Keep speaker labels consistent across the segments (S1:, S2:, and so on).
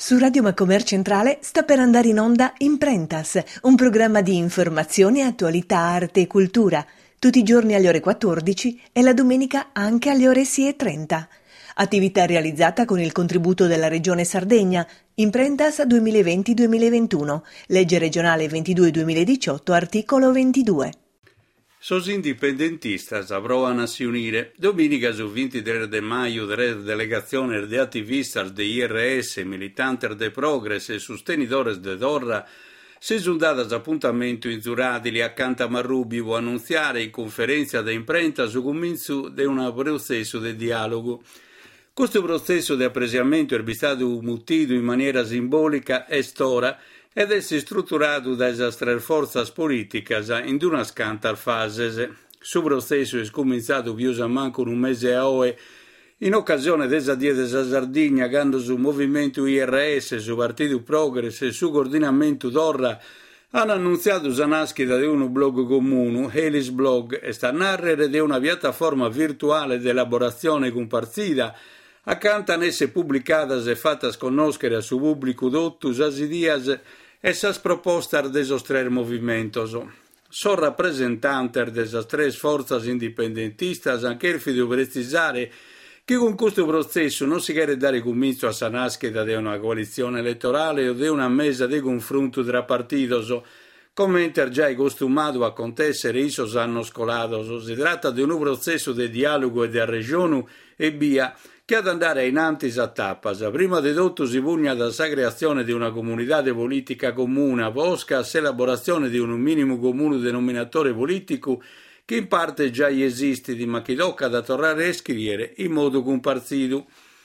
S1: Su Radio Macomer Centrale sta per andare in onda Imprentas, un programma di informazione, attualità, arte e cultura, tutti i giorni alle ore 14 e la domenica anche alle ore 6:30. Attività realizzata con il contributo della Regione Sardegna, Imprentas 2020-2021, legge regionale 22-2018, articolo 22.
S2: Sos indipendentistas abroan a si unire. Domenica su 23 de maio de delegazione de attivistas de IRS, militantes de progress e sostenidores de Dorra, si sono dadas appuntamento in Zuradili accanto a Marrubi o annunziare in conferenza de imprenta su comincio de un processo de dialogo. Questo processo di appresiamento è stato mutito in maniera simbolica e stora ed è strutturato da esas forze politiche in una scantal fase. Su processo è cominciato più o meno un mese a oe in occasione desa die desa Sardegna, quando su movimento IRS, su Partito Progress e su coordinamento Dorra hanno annunziato la nascita di un blog comune, Elis Blog, e sta narrare di una piattaforma virtuale di elaborazione compartita, accanto a esse pubblicate e fatte conoscere a su pubblico dottus as ideas e sas propostas de esos tres movimentos. Sono rappresentanti de esas tres forzas indipendentistas, anche il figlio precisare che con questo processo non si chiede dare comincio a sa nascita di una coalizione elettorale o di una mesa di confronto tra partidos, come è già costumato a acontecere isos annos scolados. Si tratta di un processo di dialogo e di regione e via che ad andare innanti a tappas. Prima di tutto si pugna da sa creazione di una comunità politica comune, posca l'elaborazione di un minimo comune denominatore politico che in parte già esiste, ma che tocca da tornare a scrivere in modo compartito.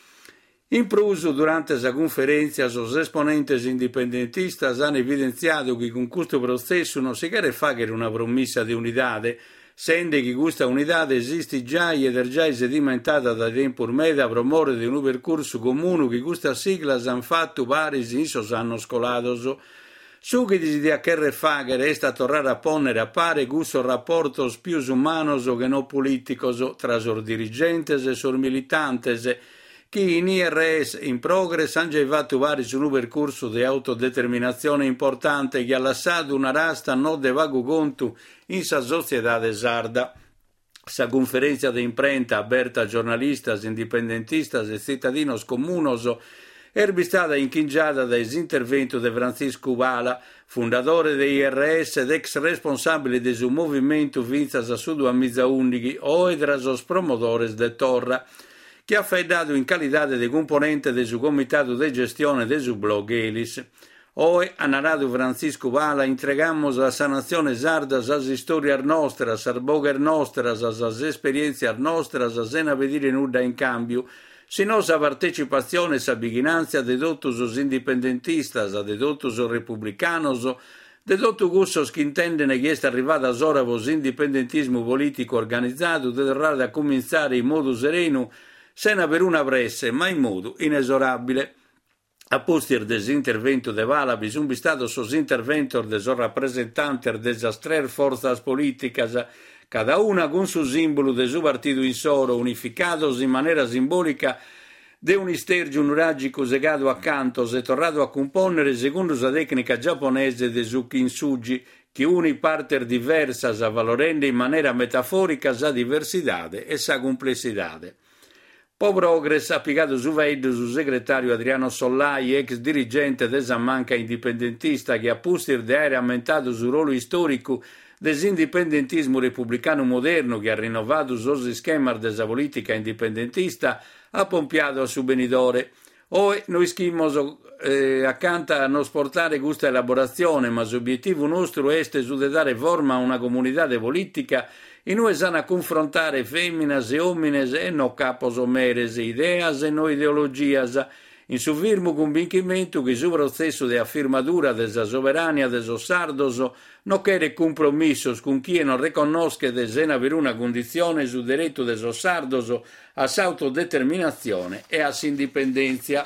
S2: In plus, durante la conferenza, gli esponenti indipendentistas hanno evidenziato che con questo processo non si chiede fare una promessa di unità, sende che questa unità esiste già ed è già sedimentata da tempo ormai a promuovere di un percorso comune che questa sigla hanno fatto vari in sos anno scolados. Su che desideria che fare resta tornare a ponere a pare questo rapporto più umanos che non politicos tra sor dirigentes e sor militantes che in IRS in progress hanno già fatto vari su un percorso di autodeterminazione importante che ha lasciato una rasta non de vago conto in sa società de sarda. Sa conferenza di imprenta aperta a giornalistas, indipendentistas e cittadinos comunos è stata inchingiata dai interventi di Francisco Vala, fondatore di IRS ed ex responsabile del suo movimento Vinzas a Sud Amiza Undighi o tra i promotores de Torra, che ha faidato in qualità di componente del suo comitato di gestione del suo blog Elis. Hoy, ha narrato Francisco Vala, entregamos a sa nazione sarda as storias nostras, as bogas nostras, as esperienze nostras, a sena vedere nulla in cambio, sino sa partecipazione e sa vigilanza de totus os indipendentistas, de totus os republicanos, de totus gustos che intendono che è arrivata ora vos indipendentismo politico organizzato, de tornare a cominciare in modo sereno, senza per una pressa, ma in modo inesorabile. A postir des intervento de Vala, bisogna stato sos interventor de sos rappresentanter de esas tres forzas políticas, cada una con su simbolo de su partito in soro, unificados in maniera simbolica de un istergio nuragico segato accanto e tornato a componere secondo la tecnica giapponese de su kintsugi, che uni parter diversas valorende in maniera metaforica sa diversitade e sa complessitade. Po Progress ha piegato su vedo su segretario Adriano Sollai, ex dirigente della manca indipendentista, che a postir de aere aumentato sul ruolo storico dell'indipendentismo repubblicano moderno, che ha rinnovato suoi schemi della politica indipendentista, ha pompiato a su benidore. Oi noi schimos accanto a non sportare questa elaborazione, ma l'obiettivo nostro è su de dare forma a una comunità politica e noi sanno a confrontare femminas e uomines e no capos o meres ideas e no ideologias, in su firmo convincimento che su processo di affirmatura della soverania desos sardos non chiede compromissos con chi non riconosce desena per una condizione su diritto desos sardos a s'autodeterminazione e a s'indipendenza.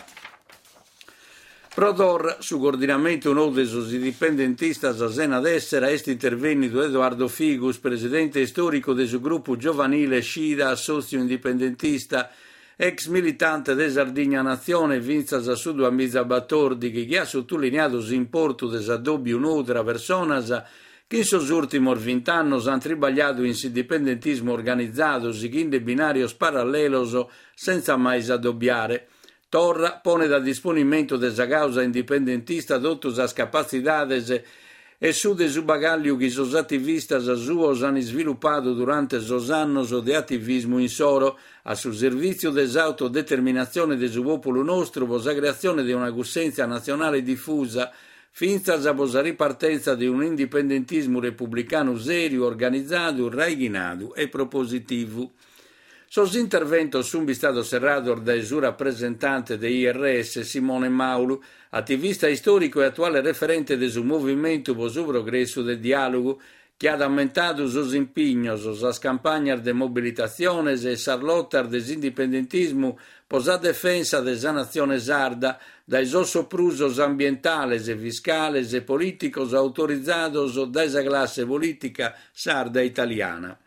S2: Prodor, su coordinamento uno de sus indipendentistas a sena d'essere, est intervenuto Edoardo Figus, presidente storico del suo gruppo giovanile Scida, socio indipendentista, ex militante de Sardigna Nazione, vinzas a su 2014, che ha sottolineato l'importo des addobbi un'altra personas che in sos ultimos 20 anni han tribagliato in indipendentismo organizzato, in binarios parallelos, senza mai s'addobbiare. Torra pone da disponimento desa causa indipendentista totus as capacidades e su de su bagaglio che sos attivistas suos han sviluppato durante sos annos de attivismo in soro, a su servizio dell'autodeterminazione de su popolo nostro, vos a creazione di una coscienza nazionale diffusa, finza a ripartenza di un indipendentismo repubblicano serio, organizzato, raighinado e propositivo. Sos interventos sunt stato serrador da su rappresentante de IRS Simone Maulu, attivista storico e attuale referente de su movimento po su progresso del dialogo, che ha aumentato sos impignos, sas campagnas de mobilitaciones e sarlottar des indipendentismo po sa defensa de sa nazione sarda, dai sos soprusos ambientales e fiscales e politicos autorizzados da esa classe politica sarda italiana.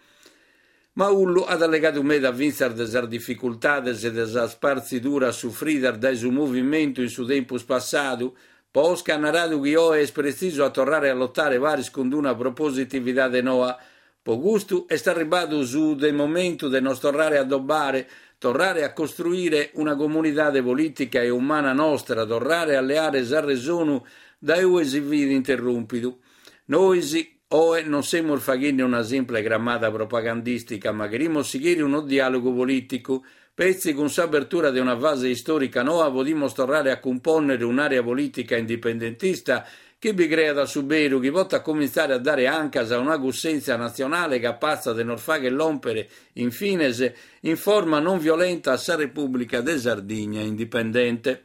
S2: Maullu ha allegato me da vincere desar difficultades e desa sparzidura sufridar da su movimento in su tempus passato, pos canaradu che ho es preciso a tornare a lottare varis con una propositividad de noa, po gusto è arribato su del momento de nos tornare a dobbare, tornare a costruire una comunità politica e umana nostra, tornare a leare sa resonu da eu esivir interrompido. Noi Oe non siamo facendo una semplice grammata propagandistica, ma queremos seguire uno dialogo politico, pezzi con s'apertura di una fase storica nuova, vodimos tornare a componere un'area politica indipendentista che vi crea da subero, che vota a cominciare a dare anche a una coscienza nazionale capace di non fare l'ompere, infine, in forma non violenta a sa Repubblica de Sardigna indipendente.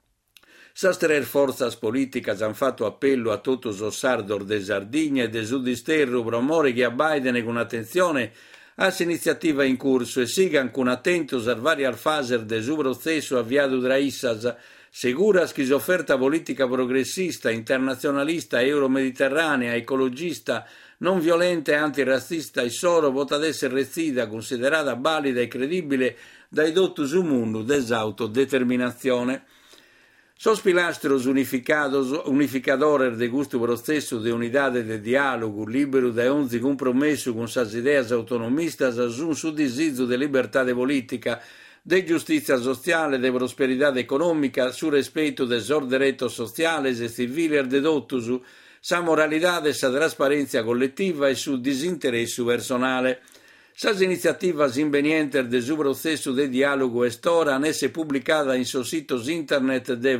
S2: Sas tres forzas politicas han fatto appello a totus os sardor de Sardigna e de Sudisterru promore che abbaiden con attenzione a s'iniziativa in corso e sigan con attentos a varias faser de su processo avviato tra issas, seguras che s'offerta politica progressista, internazionalista, euromediterranea, ecologista, non violenta e antirazzista e solo vota ad essere rezzida, considerata valida e credibile dai dotti su mondo desautodeterminazione. Sos pilastros unificadores de gusto processo de unidade de diálogo, libero da onzi compromesso con sas ideas autonomistas, sun su disizio de libertade politica, de giustizia sociale, de prosperidade economica, su rispetto des orderetos sociales e civiles de dottus, sa moralidade, sa trasparenza collettiva e su disinteresso personale. Sas iniziativas invenientes de su processo de dialogo estora han esse pubblicata in sos sitos internet de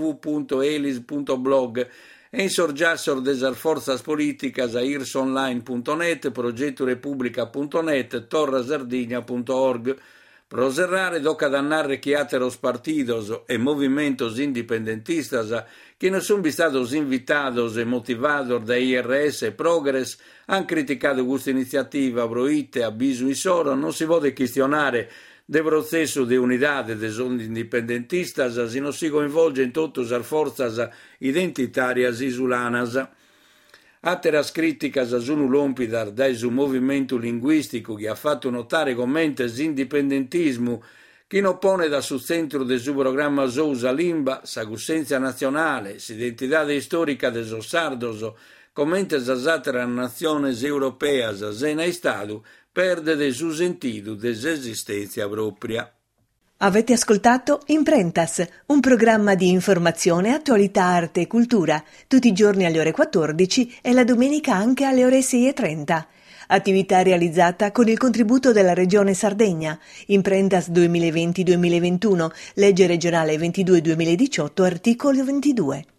S2: www.elis.blog e in sorgiassor desar forzas politicas a irsonline.net, progettorepublica.net, torrasardigna.org. Proserrare doca dannare che ateros partidos e movimentos independentistas que no son vistados invitados e motivados da IRS e Progress han criticato questa iniziativa proite a bisu in soro, non si vuole questionare del processo di unidade de son independentistas se non si coinvolge in totus as forzas identitarias isulanas. Atteras criticas sono lompidar da su movimento linguistico che ha fatto notare commentes indipendentismo che non pone da sul centro del suo programma sousa limba, sa coscienza nazionale, s'identità storica de sos sardos, commentes as atteras naciones europeas, sena Stato, perde de su sentido desesistenza propria.
S1: Avete ascoltato Imprentas, un programma di informazione, attualità, arte e cultura, tutti i giorni alle ore 14 e la domenica anche alle ore 6:30. Attività realizzata con il contributo della Regione Sardegna. Imprentas 2020-2021, legge regionale 22-2018, articolo 22.